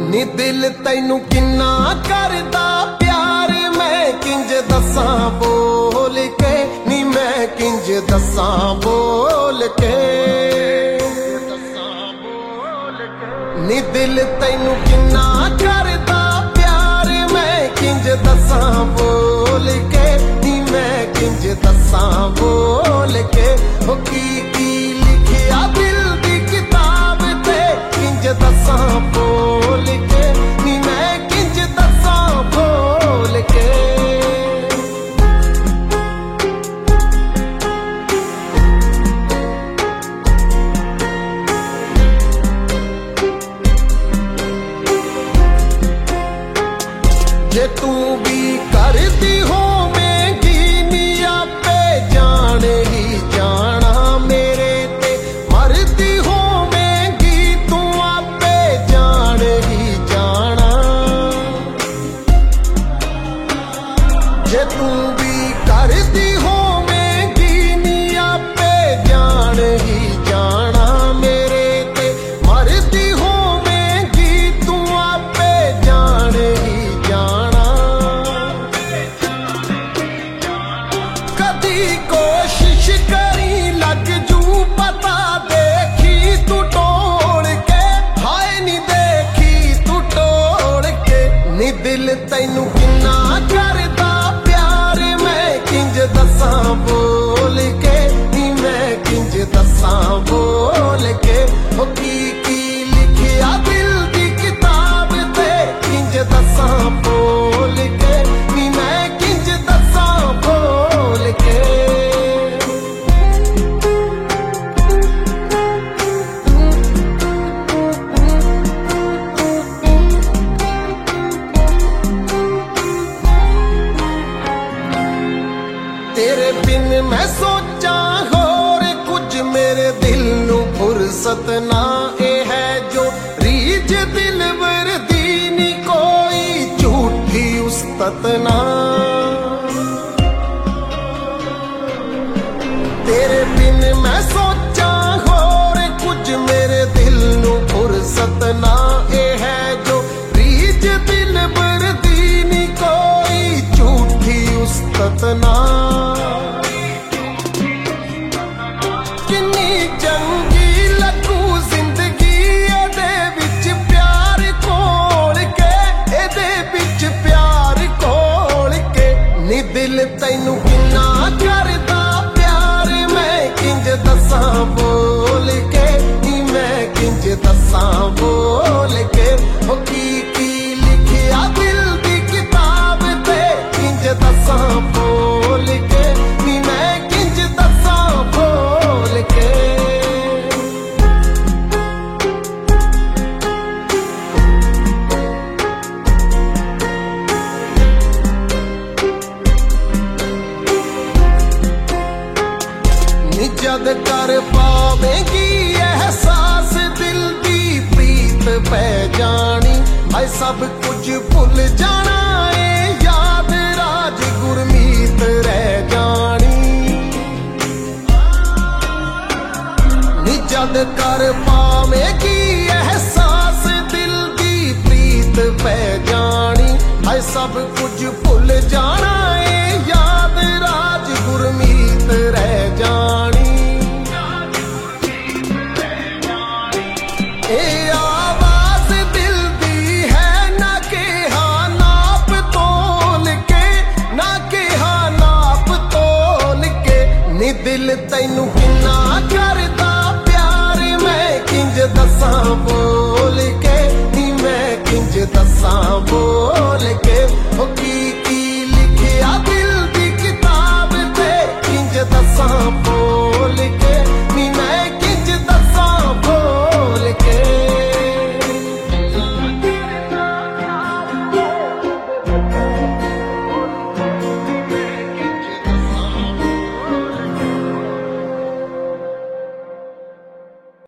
नी दिल तैनू किन्ना करदा प्यार मैं किंज दसां बोल के, नी मैं किंज दसां बोल के। नी दिल तैनू किन्ना करदा प्यार मैं किंज दसां बोल के, नी मैं किंज दसां बोल के। हो की लिखिया दिल दी किताब ते किंज दसां बोल के, नी मैं किंज दसां बोल के। जे तू भी करती होवेगी नी आपे जान ही जाना मेरे ते, मरती होवेगी तू आपे जान ही जाना। जे तू भी करती होवेगी नी आपे जान ही जाना मेरे ते, मरती होवेगी तू आपे जान ही जाना। कदी कोशिश करी लग जू पता देखी तू तोड़ के, हाय नी देखी तू तोड़ के। नी दिल तैनू किन्ना करदा प्यार मैं किंज दसां बोल के, नी मैं किंज दसां बोल के। हो की लिखिया दिल दी किताब ते किंज दसां बोल के, नी मैं किंज दसां बोल के। तेरे बिन मैं सोचा होर कुछ मेरे दिल नू फुर्सत ना ए है जो रीज दिल वरदी नी कोई झूठी उस्तत ना। तेरे बिन मैं सोचा होर कुछ मेरे दिल नू फुर्सत ना ए है जो रीज दिल वरदी नी कोई झूठी उस्तत ना। किन्नी चंगी लगू जिंदगी एदे विच प्यार कोल के, एदे विच प्यार कोल के। नी दिल तैनू किन्ना करदा प्यार मैं किंज दसां बोल के, नी मैं किंज दसां बोल के। हो की लिखिया दिल दी किताब ते किंज दसां बोल के, नी मैं किंज दसां बोल के। नी जद कर पावेगी एहसास दिल दी प्रीत पै जानी, मैं सब कुछ भुल जाना ए याद राज गुरमीत रह जानी। नी जद कर पावेगी एहसास दिल दी प्रीत पै जानी, मैं सब कुछ भुल जाना ए याद राज गुरमीत रह जानी। ए आवाज दिल दी है ना के हाँ नाप तोल के, ना के हाँ नाप तोल के। नी दिल तैनू किन्ना करदा प्यार मैं किंज दसां बोल के, नी मैं किंज दसां बोल के। हो की